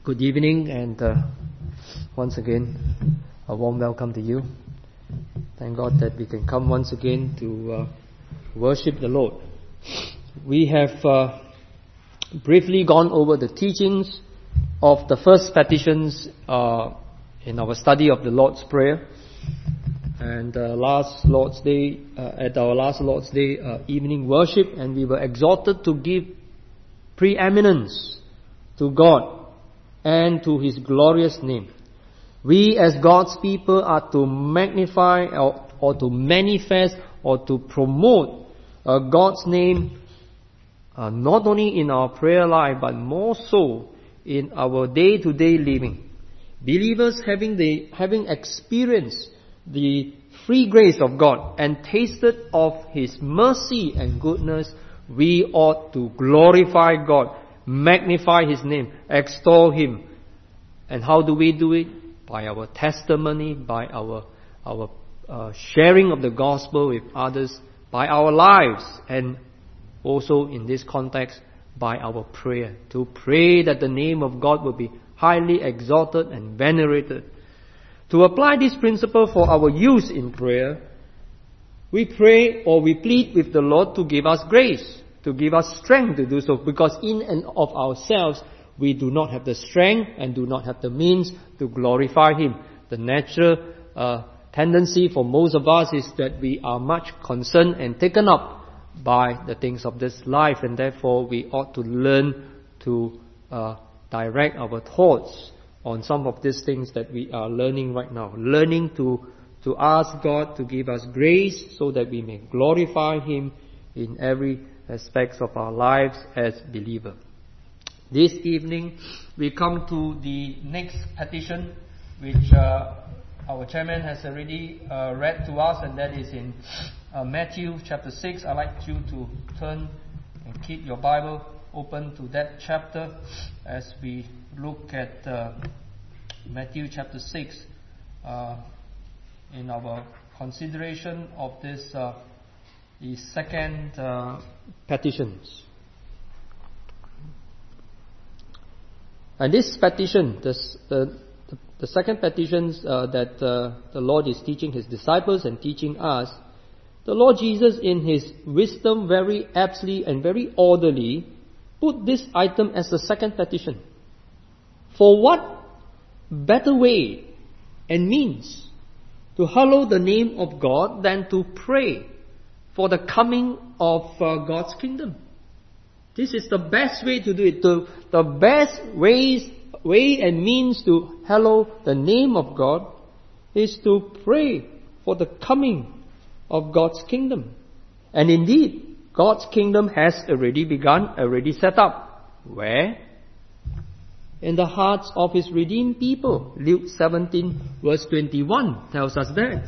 Good evening, and once again, a warm welcome to you. Thank God that we can come once again to worship the Lord. We have briefly gone over the teachings of the first petitions in our study of the Lord's Prayer. And last Lord's Day, at our last Lord's Day evening worship, and we were exhorted to give preeminence to God and to His glorious name. We as God's people are to magnify or to manifest or to promote God's name not only in our prayer life but more so in our day-to-day living. Believers having experienced the free grace of God and tasted of His mercy and goodness, we ought to glorify God, magnify His name, extol Him. And how do we do it? By our testimony, by our sharing of the gospel with others, by our lives, and also in this context, by our prayer. To pray that the name of God will be highly exalted and venerated. To apply this principle for our use in prayer, we pray or we plead with the Lord to give us grace, to give us strength to do so, because in and of ourselves we do not have the strength and do not have the means to glorify Him. The natural tendency for most of us is that we are much concerned and taken up by the things of this life, and therefore we ought to learn to direct our thoughts on some of these things that we are learning right now. Learning to ask God to give us grace so that we may glorify Him in every aspects of our lives as believers. This evening we come to the next petition which our chairman has already read to us, and that is in Matthew chapter 6. I'd like you to turn and keep your Bible open to that chapter as we look at Matthew chapter 6 in our consideration of this the second petitions. And this petition, the second petitions that the Lord is teaching His disciples and teaching us, the Lord Jesus in His wisdom very aptly and very orderly put this item as the second petition. For what better way and means to hallow the name of God than to pray for the coming of God's kingdom? This is the best way to do it. The best way and means to hallow the name of God is to pray for the coming of God's kingdom. And indeed, God's kingdom has already begun, already set up. Where? In the hearts of His redeemed people. Luke 17 verse 21 tells us that.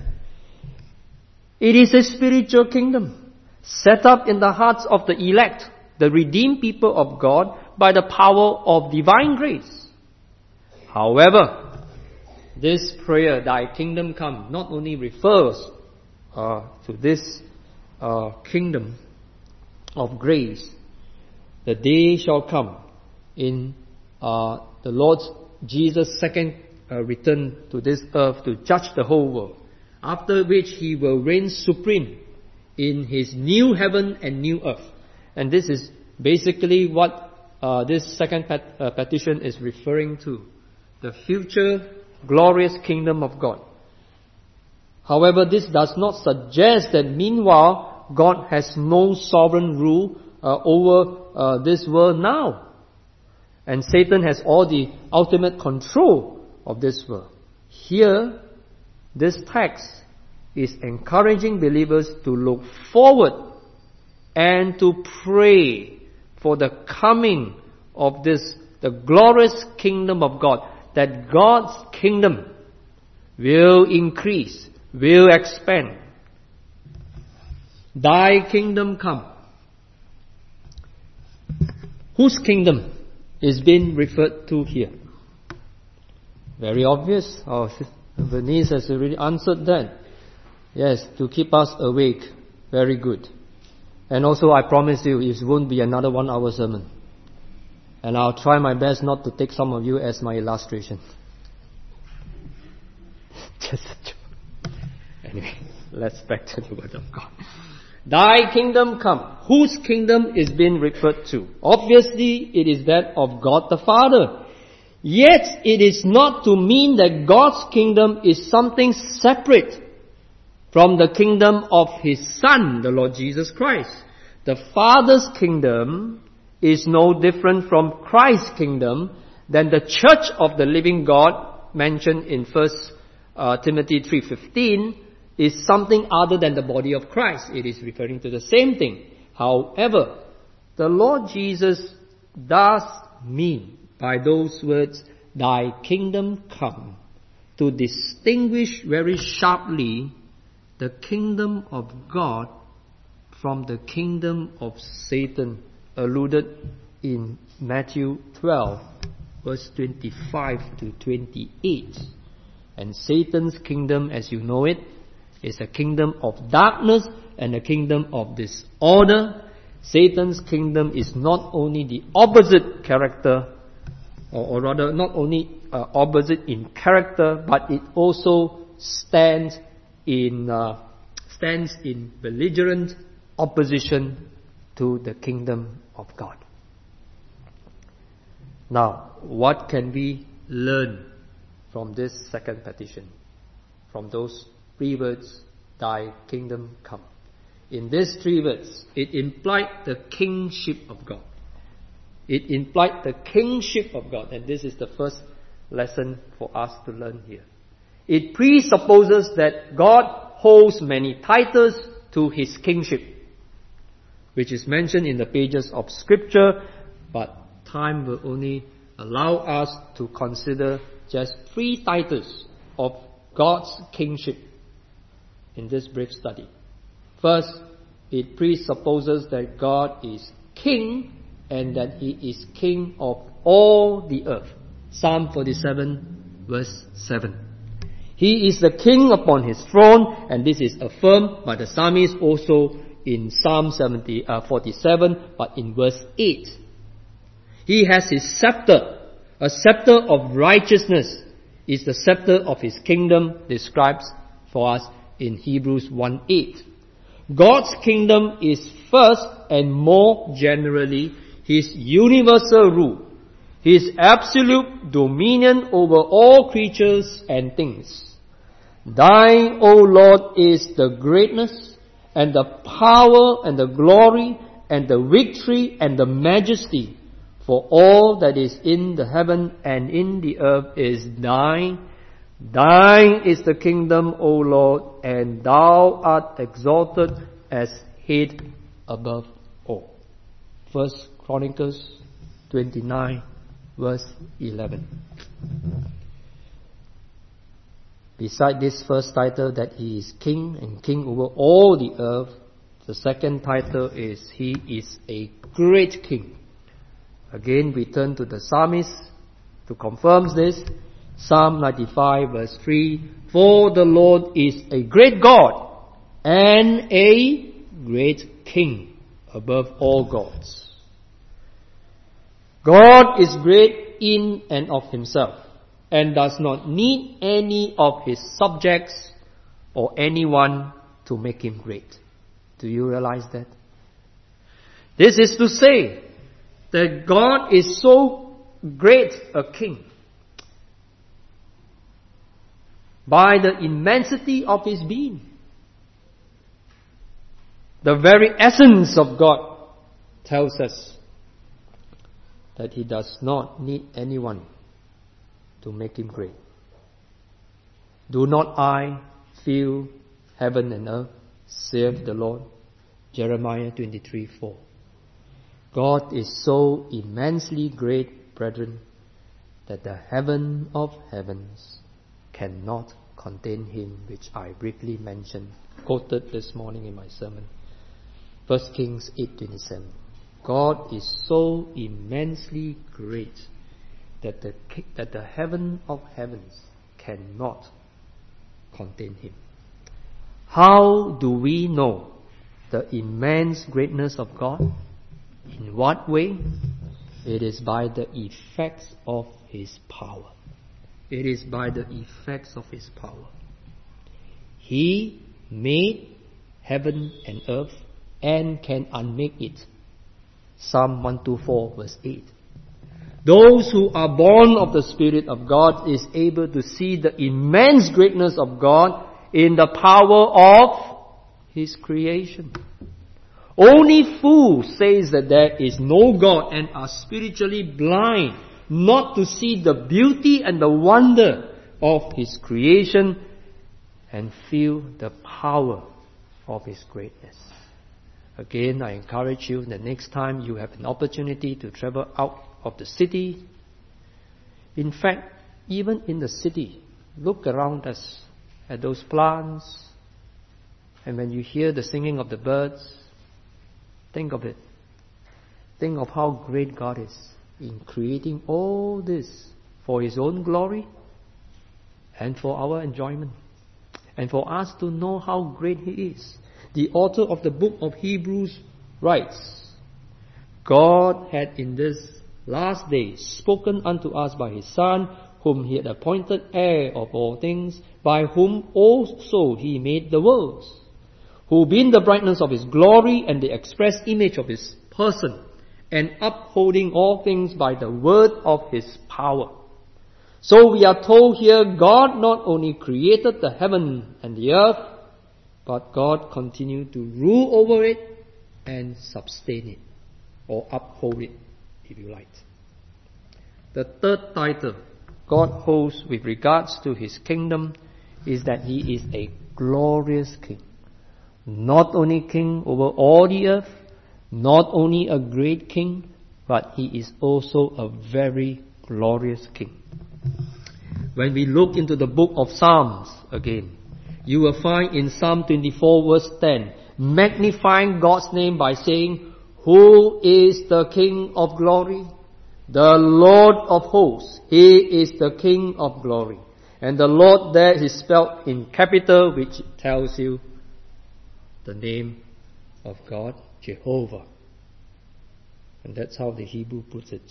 It is a spiritual kingdom set up in the hearts of the elect, the redeemed people of God, by the power of divine grace. However, this prayer, Thy kingdom come, not only refers to this kingdom of grace. The day shall come in the Lord Jesus' second return to this earth to judge the whole world, after which He will reign supreme in His new heaven and new earth. And this is basically what this second petition is referring to, the future glorious kingdom of God. However, this does not suggest that meanwhile God has no sovereign rule over this world now, and Satan has all the ultimate control of this world. Here, this text is encouraging believers to look forward and to pray for the coming of the glorious kingdom of God, that God's kingdom will increase, will expand. Thy kingdom come. Whose kingdom is being referred to here? Very obvious. Bernice has already answered that. Yes, to keep us awake. Very good. And also I promise you, it won't be another 1 hour sermon. And I'll try my best not to take some of you as my illustration. Just a joke. Anyway, let's back to the Word of God. Thy kingdom come. Whose kingdom is being referred to? Obviously, it is that of God the Father. Yet, it is not to mean that God's kingdom is something separate from the kingdom of His Son, the Lord Jesus Christ. The Father's kingdom is no different from Christ's kingdom than the church of the living God mentioned in 1 Timothy 3:15 is something other than the body of Christ. It is referring to the same thing. However, the Lord Jesus does mean by those words, Thy kingdom come, to distinguish very sharply the kingdom of God from the kingdom of Satan, alluded in Matthew 12, verse 25 to 28. And Satan's kingdom, as you know it, is a kingdom of darkness and a kingdom of disorder. Satan's kingdom is not only the opposite character, or rather not only opposite in character, but it also stands in belligerent opposition to the kingdom of God. Now, what can we learn from this second petition? From those 3 words, Thy kingdom come. In these 3 words, it implied the kingship of God. It implied the kingship of God, and this is the first lesson for us to learn here. It presupposes that God holds many titles to His kingship, which is mentioned in the pages of Scripture, but time will only allow us to consider just 3 titles of God's kingship in this brief study. First, it presupposes that God is king and that He is king of all the earth. Psalm 47 verse 7. He is the king upon His throne, and this is affirmed by the psalmist also in Psalm 47, but in verse 8. He has His scepter. A scepter of righteousness is the scepter of His kingdom, described for us in Hebrews 1:8. God's kingdom is first and more generally His universal rule, His absolute dominion over all creatures and things. Thine, O Lord, is the greatness and the power and the glory and the victory and the majesty, for all that is in the heaven and in the earth is Thine. Thine is the kingdom, O Lord, and Thou art exalted as head above all. 1 Chronicles 29 verse 11. Beside this first title that He is king and king over all the earth, the second title is He is a great king. Again, we turn to the psalmist to confirm this. Psalm 95 verse 3. For the Lord is a great God and a great king above all gods. God is great in and of Himself and does not need any of His subjects or anyone to make Him great. Do you realize that? This is to say that God is so great a king by the immensity of His being. The very essence of God tells us that He does not need anyone to make Him great. Do not I fill heaven and earth, saith the Lord? Jeremiah 23:4. God is so immensely great, brethren, that the heaven of heavens cannot contain Him, which I briefly mentioned, quoted this morning in my sermon. 1 Kings 8:27. God is so immensely great that the heaven of heavens cannot contain Him. How do we know the immense greatness of God? In what way? It is by the effects of His power. It is by the effects of His power. He made heaven and earth and can unmake it. Psalm 124 verse 8. Those who are born of the Spirit of God is able to see the immense greatness of God in the power of His creation. Only fools say that there is no God and are spiritually blind not to see the beauty and the wonder of His creation and feel the power of His greatness. Again, I encourage you, the next time you have an opportunity to travel out of the city, in fact, even in the city, look around us at those plants, and when you hear the singing of the birds, think of it. Think of how great God is in creating all this for His own glory and for our enjoyment, and for us to know how great He is. The author of the book of Hebrews writes, God had in this last day spoken unto us by His Son, whom He had appointed heir of all things, by whom also He made the worlds, who being the brightness of His glory and the express image of His person, and upholding all things by the word of His power. So we are told here, God not only created the heaven and the earth, but God continued to rule over it and sustain it, or uphold it, if you like. The third title God holds with regards to His kingdom is that He is a glorious King. Not only King over all the earth, not only a great King, but He is also a very glorious King. When we look into the book of Psalms again, you will find in Psalm 24 verse 10, magnifying God's name by saying, Who is the King of glory? The Lord of hosts. He is the King of glory. And the Lord there is spelled in capital, which tells you the name of God, Jehovah. And that's how the Hebrew puts it.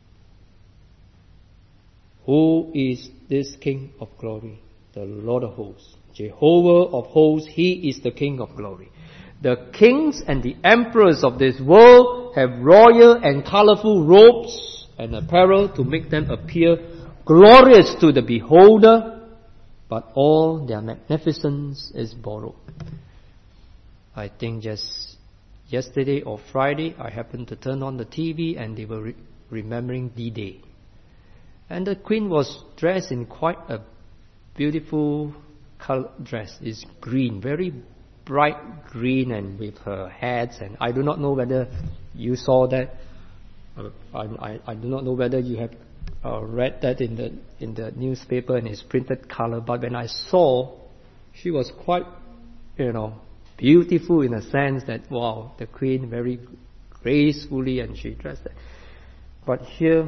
Who is this King of glory? The Lord of hosts. Jehovah of hosts, He is the King of glory. The kings and the emperors of this world have royal and colorful robes and apparel to make them appear glorious to the beholder, but all their magnificence is borrowed. I think just yesterday or Friday, I happened to turn on the TV and they were remembering D-Day. And the Queen was dressed in quite a beautiful color dress. It's green, very bright green, and with her hats. And I do not know whether you saw that. I do not know whether you have read that in the newspaper and it's printed color. But when I saw, she was quite, beautiful in a sense that, wow, the Queen very gracefully and she dressed that. But here,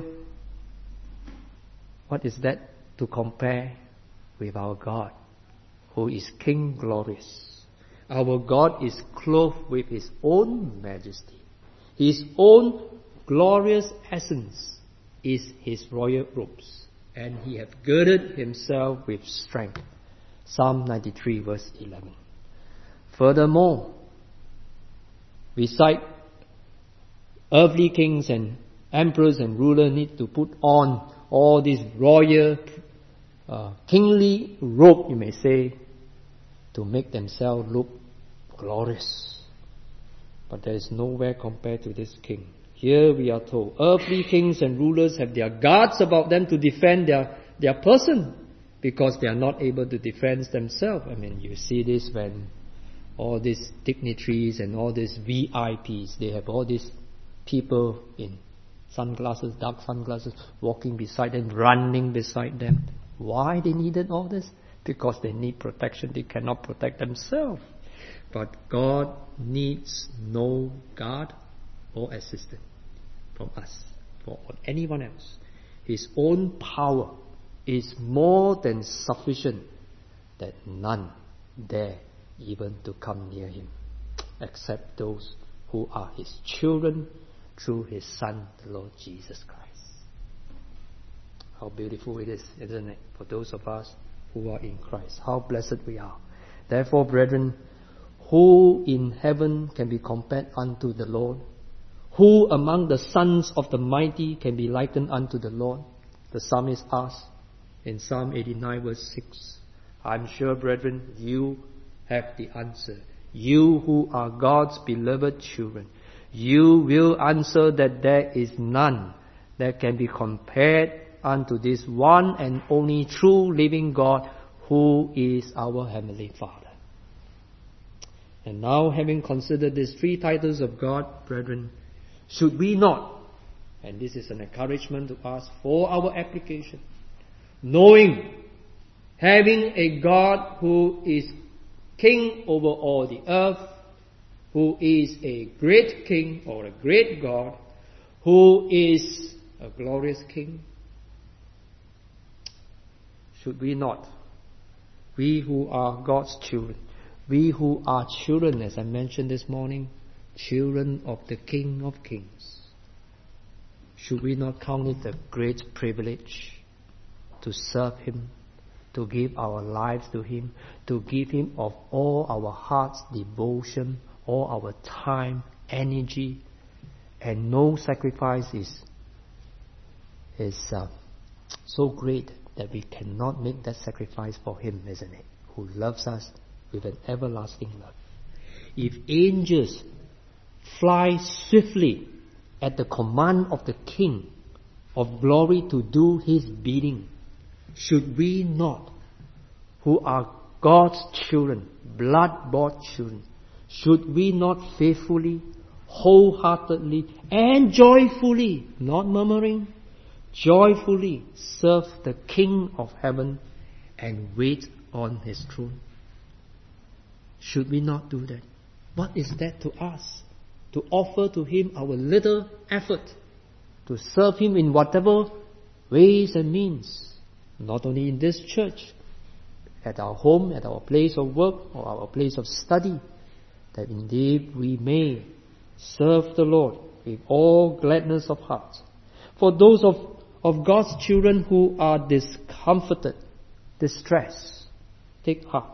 what is that to compare with our God, who is King glorious? Our God is clothed with His own majesty. His own glorious essence is His royal robes, and He hath girded Himself with strength. Psalm 93 verse 11. Furthermore, beside earthly kings and emperors and rulers need to put on all these royal, kingly robe, you may say, to make themselves look glorious. But there is nowhere compared to this king. Here we are told, earthly kings and rulers have their guards about them to defend their person, because they are not able to defend themselves. I mean, you see this when all these dignitaries and all these VIPs, they have all these people in sunglasses, dark sunglasses, walking beside them, running beside them. Why they needed all this? Because they need protection. They cannot protect themselves. But God needs no guard or assistance from us or anyone else. His own power is more than sufficient that none dare even to come near Him, except those who are His children, through His Son, the Lord Jesus Christ. How beautiful it is, isn't it, for those of us who are in Christ. How blessed we are. Therefore, brethren, who in heaven can be compared unto the Lord? Who among the sons of the mighty can be likened unto the Lord? The psalmist asks in Psalm 89 verse 6. I'm sure, brethren, you have the answer. You who are God's beloved children, you will answer that there is none that can be compared unto this one and only true living God who is our Heavenly Father. And now, having considered these three titles of God, brethren, should we not, and this is an encouragement to us for our application, knowing, having a God who is King over all the earth, who is a great King or a great God, who is a glorious King, should we not, we who are God's children, we who are children, as I mentioned this morning, children of the King of Kings, should we not count it a great privilege to serve Him, to give our lives to Him, to give Him of all our heart's devotion, all our time, energy, and no sacrifice is so great that we cannot make that sacrifice for Him, isn't it? Who loves us with an everlasting love. If angels fly swiftly at the command of the King of glory to do His bidding, should we not, who are God's children, blood-bought children, should we not faithfully, wholeheartedly, and joyfully, not murmuring, joyfully serve the King of heaven and wait on His throne? Should we not do that? What is that to us? To offer to Him our little effort, to serve Him in whatever ways and means, not only in this church, at our home, at our place of work, or our place of study, that indeed we may serve the Lord with all gladness of heart. For those of God's children who are discomforted, distressed, take heart.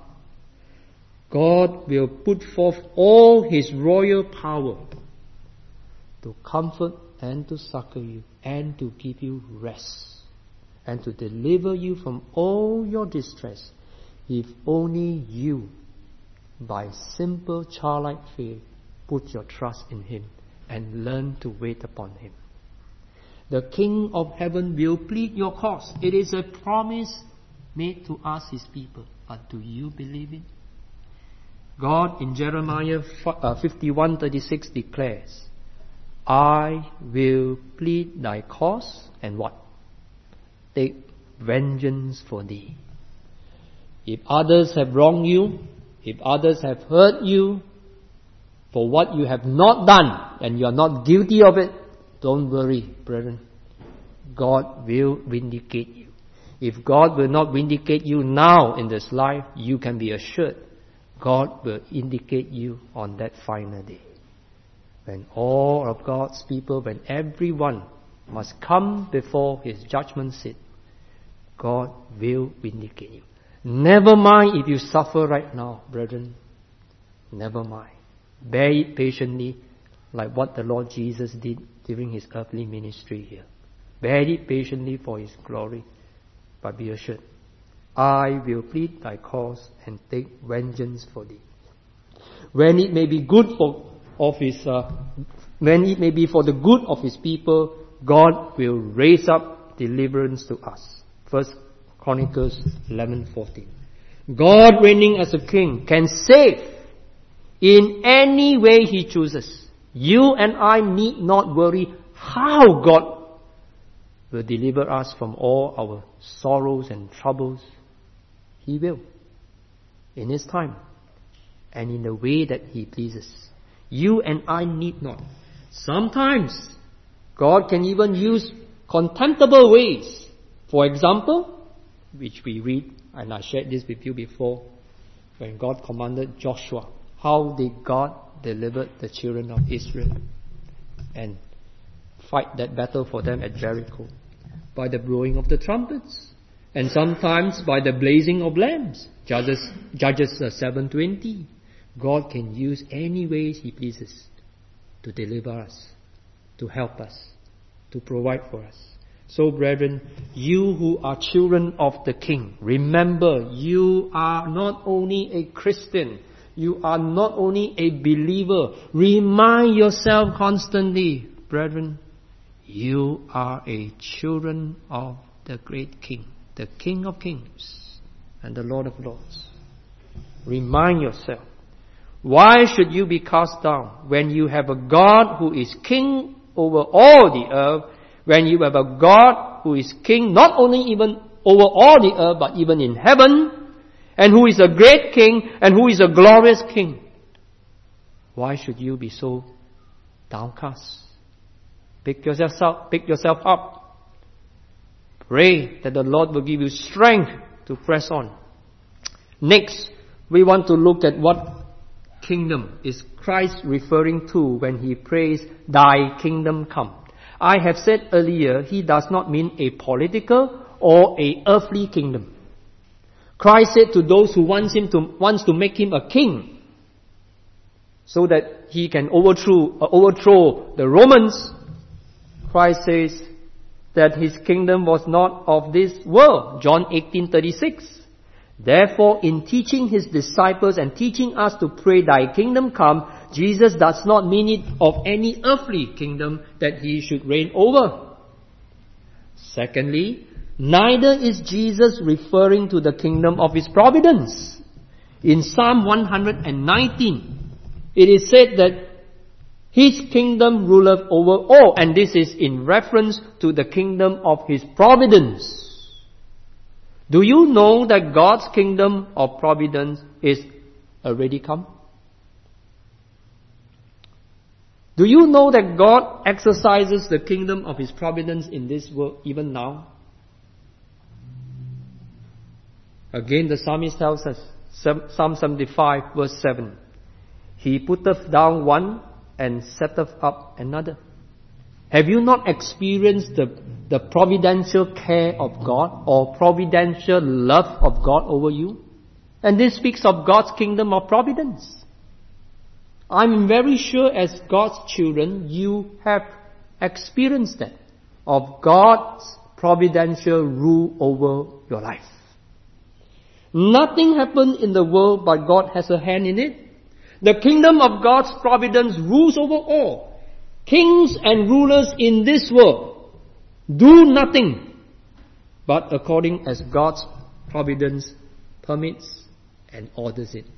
God will put forth all His royal power to comfort and to succor you and to give you rest and to deliver you from all your distress, if only you, by simple childlike faith, put your trust in Him and learn to wait upon Him. The King of heaven will plead your cause. It is a promise made to us, His people. But do you believe it? God in Jeremiah 51:36 declares, I will plead thy cause and what? Take vengeance for thee. If others have wronged you, if others have hurt you for what you have not done and you are not guilty of it, don't worry, brethren. God will vindicate you. If God will not vindicate you now in this life, you can be assured God will vindicate you on that final day. When all of God's people, when everyone must come before His judgment seat, God will vindicate you. Never mind if you suffer right now, brethren. Never mind. Bear it patiently, like what the Lord Jesus did during His earthly ministry here. Bear it patiently for His glory, but be assured, I will plead thy cause and take vengeance for thee. When it may be good when it may be for the good of His people, God will raise up deliverance to us. 1 Chronicles 11:14. God reigning as a king can save in any way He chooses. You and I need not worry how God will deliver us from all our sorrows and troubles. He will, in His time, and in the way that He pleases. You and I need not. Sometimes, God can even use contemptible ways. For example, which we read, and I shared this with you before, when God commanded Joshua, how did God deliver the children of Israel? And fight that battle for them at Jericho? By the blowing of the trumpets, and sometimes by the blazing of lamps. Judges 7:20. God can use any ways He pleases to deliver us, to help us, to provide for us. So brethren, you who are children of the King, remember you are not only a Christian, you are not only a believer. Remind yourself constantly, brethren, you are a children of the great King, the King of Kings and the Lord of Lords. Remind yourself. Why should you be cast down when you have a God who is King over all the earth, when you have a God who is King not only even over all the earth but even in heaven, and who is a great King and who is a glorious King? Why should you be so downcast? Pick yourself up. Pray that the Lord will give you strength to press on. Next, we want to look at what kingdom is Christ referring to when He prays, Thy kingdom come. I have said earlier, He does not mean a political or a earthly kingdom. Christ said to those who wants to make Him a king, so that He can overthrow the Romans, Christ says that His kingdom was not of this world. John 18:36. Therefore, in teaching His disciples and teaching us to pray, Thy kingdom come, Jesus does not mean it of any earthly kingdom that He should reign over. Secondly, neither is Jesus referring to the kingdom of His providence. In Psalm 119, it is said that His kingdom ruleth over all, and this is in reference to the kingdom of His providence. Do you know that God's kingdom of providence is already come? Do you know that God exercises the kingdom of His providence in this world even now? Again, the psalmist tells us, Psalm 75 verse 7, He putteth down one and setteth up another. Have you not experienced the providential care of God or providential love of God over you? And this speaks of God's kingdom of providence. I'm very sure as God's children, you have experienced that, of God's providential rule over your life. Nothing happens in the world but God has a hand in it. The kingdom of God's providence rules over all. Kings and rulers in this world do nothing but according as God's providence permits and orders it.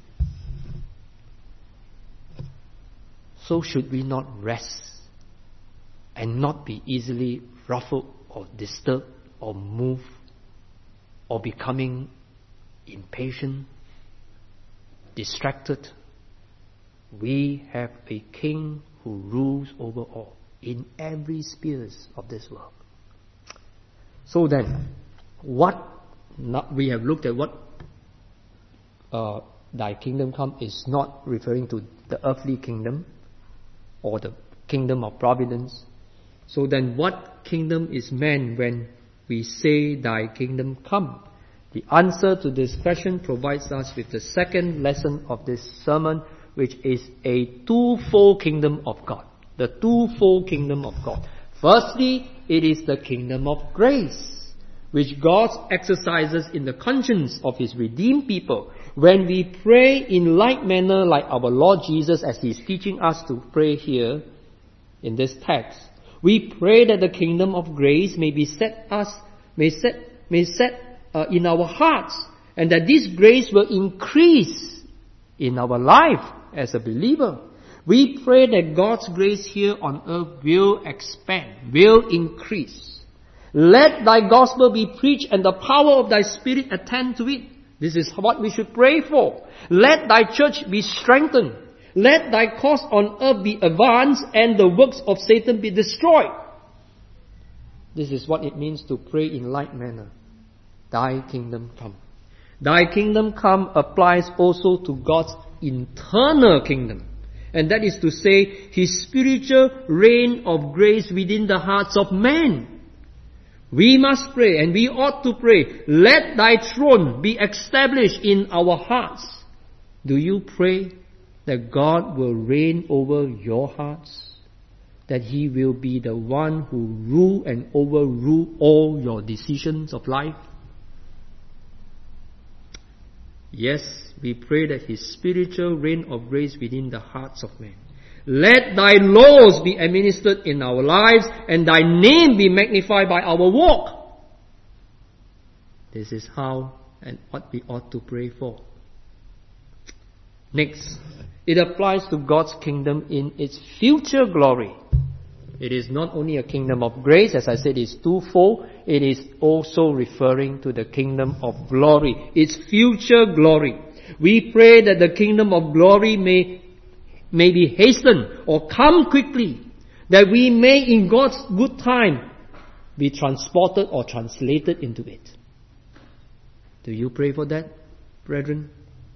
So should we not rest and not be easily ruffled or disturbed or moved or becoming impatient, distracted? We have a king who rules over all in every spheres of this world. So then, we have looked at what Thy kingdom come is not referring to the earthly kingdom or the kingdom of providence. So then what kingdom is meant when we say Thy kingdom come? The answer to this question provides us with the second lesson of this sermon, which is a twofold kingdom of God. The twofold kingdom of God. Firstly, it is the kingdom of grace, which God exercises in the conscience of His redeemed people. When we pray in like manner like our Lord Jesus, as He is teaching us to pray here in this text, we pray that the kingdom of grace may be set in our hearts, and that this grace will increase in our life as a believer. We pray that God's grace here on earth will expand, will increase. Let Thy gospel be preached and the power of Thy Spirit attend to it. This is what we should pray for. Let Thy church be strengthened. Let Thy cause on earth be advanced and the works of Satan be destroyed. This is what it means to pray in like manner. Thy kingdom come. Thy kingdom come applies also to God's internal kingdom. And that is to say, His spiritual reign of grace within the hearts of men. We must pray, and we ought to pray, let Thy throne be established in our hearts. Do you pray that God will reign over your hearts? That He will be the one who rule and overrule all your decisions of life? Yes, we pray that His spiritual reign of grace within the hearts of men. Let Thy laws be administered in our lives, and Thy name be magnified by our walk. This is how and what we ought to pray for. Next, it applies to God's kingdom in its future glory. It is not only a kingdom of grace, as I said, it's twofold. It is also referring to the kingdom of glory, its future glory. We pray that the kingdom of glory may be hastened or come quickly, that we may in God's good time be transported or translated into it. Do you pray for that, brethren?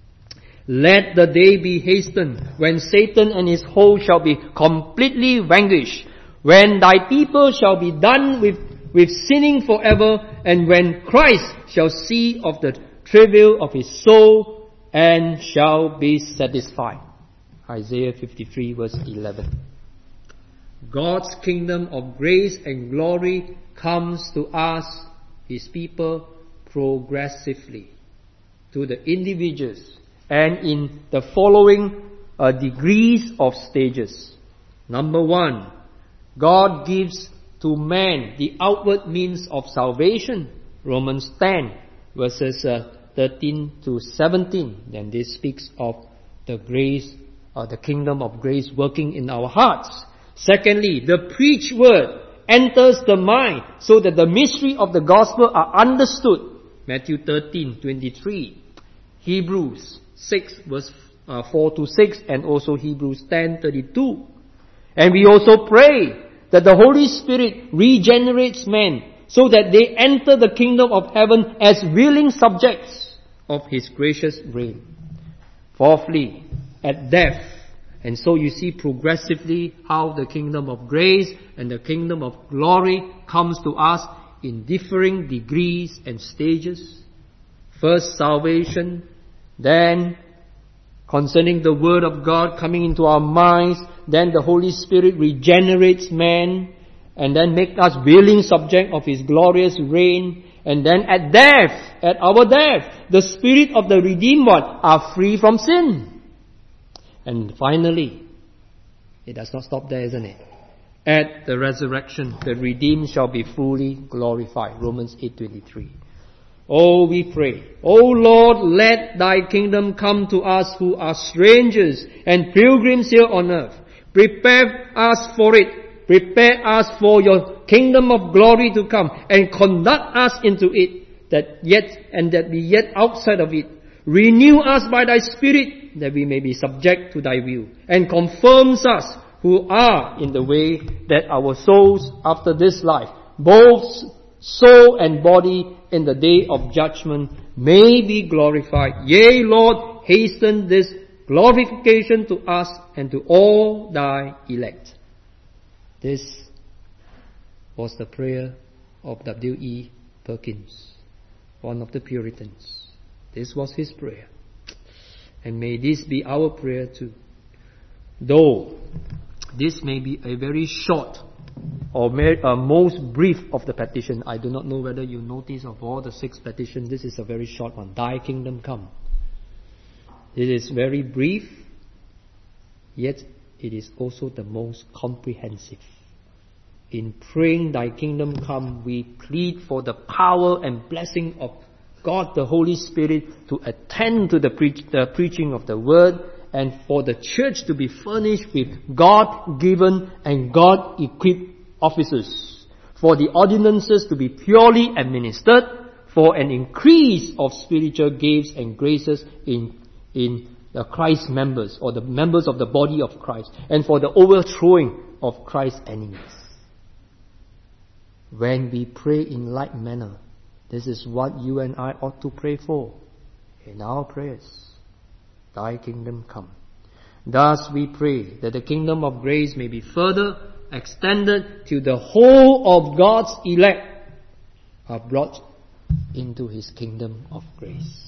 Let the day be hastened when Satan and his host shall be completely vanquished, when Thy people shall be done with sinning forever, and when Christ shall see of the travail of His soul and shall be satisfied. Isaiah 53 verse 11. God's kingdom of grace and glory comes to us, His people, progressively, to the individuals, and in the following degrees of stages. Number 1, God gives to man the outward means of salvation. Romans 10 verses 13 to 17. Then this speaks of the grace, the kingdom of grace working in our hearts. Secondly, the preached word enters the mind so that the mystery of the gospel are understood. Matthew 13:23. Hebrews 6 verse 4 to 6, and also Hebrews 10:32. And we also pray that the Holy Spirit regenerates men so that they enter the kingdom of heaven as willing subjects of His gracious reign. Fourthly, at death. And so you see progressively how the kingdom of grace and the kingdom of glory comes to us in differing degrees and stages. First salvation, then concerning the Word of God coming into our minds, then the Holy Spirit regenerates man, and then make us willing subject of His glorious reign. And then at death, at our death, the spirit of the redeemed one are free from sin. And finally, it does not stop there, isn't it? At the resurrection, the redeemed shall be fully glorified. Romans 8:23. Oh, we pray, O Lord, let Thy kingdom come to us who are strangers and pilgrims here on earth. Prepare us for it. Prepare us for Your kingdom of glory to come, and conduct us into it, that we yet outside of it. Renew us by Thy Spirit, that we may be subject to Thy will, and confirms us who are in the way, that our souls after this life, both soul and body, in the day of judgment, may be glorified. Yea, Lord, hasten this glorification to us and to all Thy elect. This was the prayer of W.E. Perkins, one of the Puritans. This was his prayer. And may this be our prayer too. Though this may be a very short or most brief of the petition. I do not know whether you notice of all the 6 petitions, this is a very short one. Thy kingdom come. It is very brief, yet it is also the most comprehensive. In praying Thy kingdom come, we plead for the power and blessing of God the Holy Spirit to attend to the preaching of the word, and for the church to be furnished with God-given and God-equipped officers, for the ordinances to be purely administered, for an increase of spiritual gifts and graces in the Christ members, or the members of the body of Christ, and for the overthrowing of Christ's enemies. When we pray in like manner, this is what you and I ought to pray for in our prayers. Thy kingdom come. Thus we pray that the kingdom of grace may be further extended till the whole of God's elect are brought into His kingdom of grace.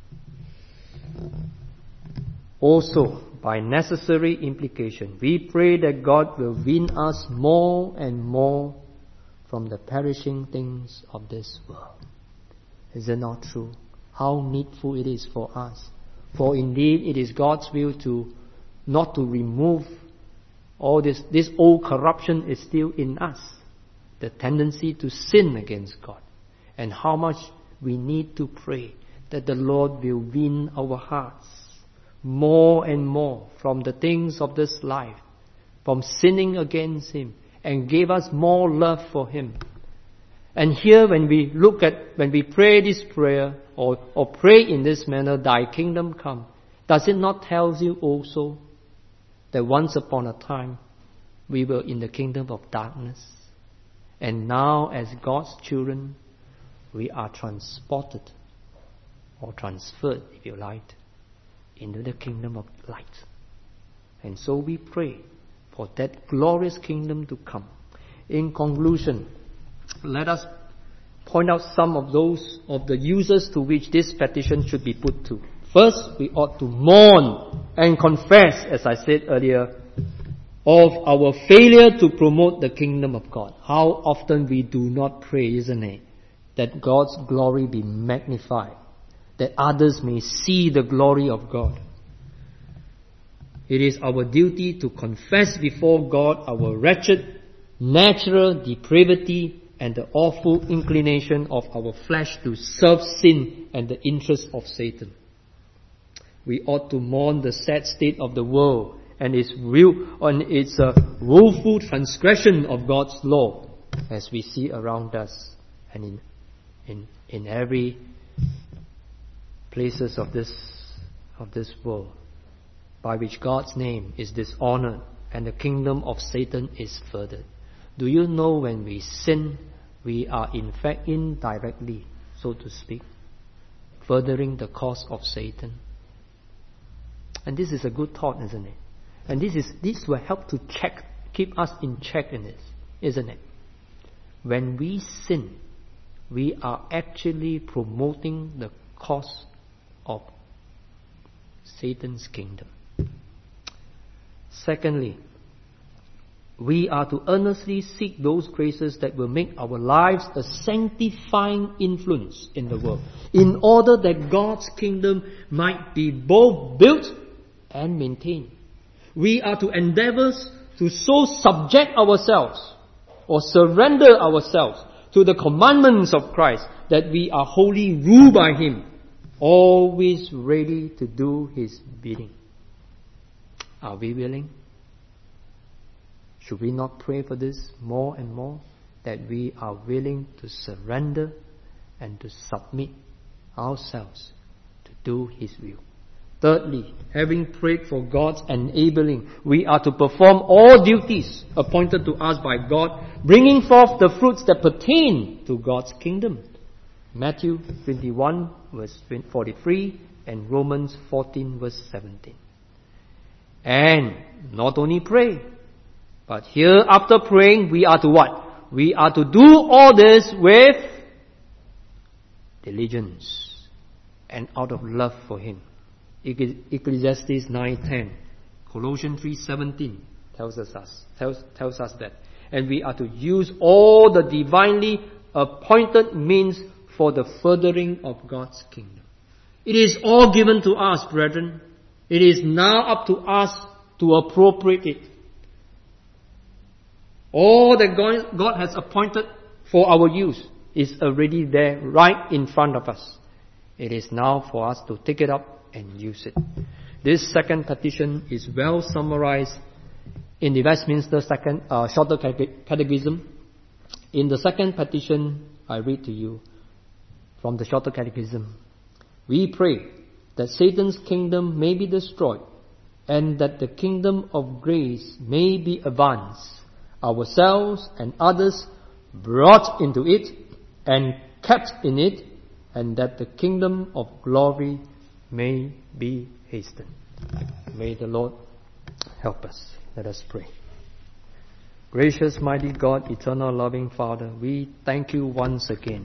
Also, by necessary implication, we pray that God will win us more and more from the perishing things of this world. Is it not true? How needful it is for us. For indeed it is God's will not to remove all this old corruption is still in us. The tendency to sin against God. And how much we need to pray that the Lord will win our hearts more and more from the things of this life, from sinning against Him, and give us more love for Him. And here when we pray this prayer, or pray in this manner, Thy kingdom come, does it not tell you also that once upon a time we were in the kingdom of darkness, and now as God's children we are transported, or transferred if you like, into the kingdom of light. And so we pray for that glorious kingdom to come. In conclusion, let us point out some of the uses to which this petition should be put to. First, we ought to mourn and confess, as I said earlier, of our failure to promote the kingdom of God. How often we do not pray, isn't it? That God's glory be magnified, that others may see the glory of God. It is our duty to confess before God our wretched, natural depravity and the awful inclination of our flesh to serve sin and the interests of Satan. We ought to mourn the sad state of the world and its woeful transgression of God's law, as we see around us and in every places of this world, by which God's name is dishonored and the kingdom of Satan is furthered. Do you know when we sin, we are in fact indirectly, so to speak, furthering the cause of Satan? And this is a good thought, isn't it? And this will help to keep us in check in this, isn't it? When we sin, we are actually promoting the cause of Satan's kingdom. Secondly, we are to earnestly seek those graces that will make our lives a sanctifying influence in the world, in order that God's kingdom might be both built and maintained. We are to endeavor to so subject ourselves or surrender ourselves to the commandments of Christ that we are wholly ruled by Him, always ready to do His bidding. Are we willing? Should we not pray for this more and more? That we are willing to surrender and to submit ourselves to do His will. Thirdly, having prayed for God's enabling, we are to perform all duties appointed to us by God, bringing forth the fruits that pertain to God's kingdom. Matthew 21 verse 43 and Romans 14 verse 17. And not only pray, but here after praying we are to what? We are to do all this with diligence and out of love for Him. Ecclesiastes 9:10, Colossians 3:17 tells us that. And we are to use all the divinely appointed means for the furthering of God's kingdom. It is all given to us, brethren. It is now up to us to appropriate it. All that God has appointed for our use is already there, right in front of us. It is now for us to take it up and use it. This second petition is well summarized in the Westminster Shorter Catechism. In the second petition, I read to you from the Shorter Catechism. We pray that Satan's kingdom may be destroyed and that the kingdom of grace may be advanced, ourselves and others brought into it and kept in it, and that the kingdom of glory may be hastened. May the Lord help us. Let us pray. Gracious, mighty God, eternal, loving Father, we thank you once again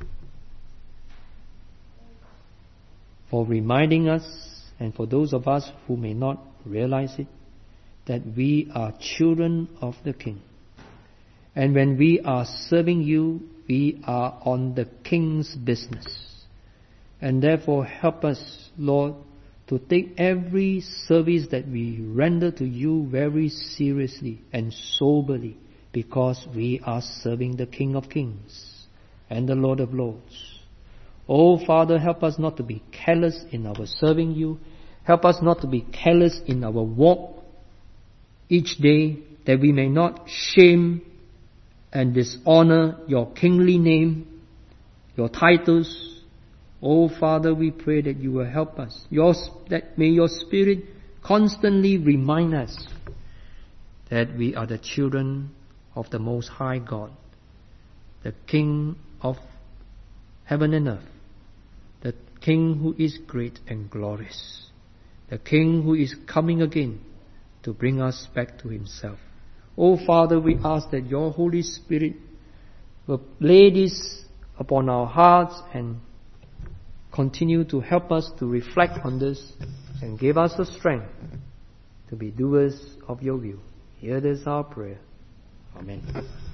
for reminding us, and for those of us who may not realize it, that we are children of the King. And when we are serving you, we are on the King's business. And therefore help us, Lord, to take every service that we render to you very seriously and soberly, because we are serving the King of Kings and the Lord of Lords. Oh Father, help us not to be careless in our serving you. Help us not to be careless in our walk each day, that we may not shame and dishonor your kingly name, your titles. Oh Father, we pray that you will help us. That may your Spirit constantly remind us that we are the children of the Most High God, the King of heaven and earth, the King who is great and glorious, the King who is coming again to bring us back to himself. Oh Father, we ask that your Holy Spirit will lay this upon our hearts and continue to help us to reflect on this and give us the strength to be doers of your will. Hear this our prayer. Amen.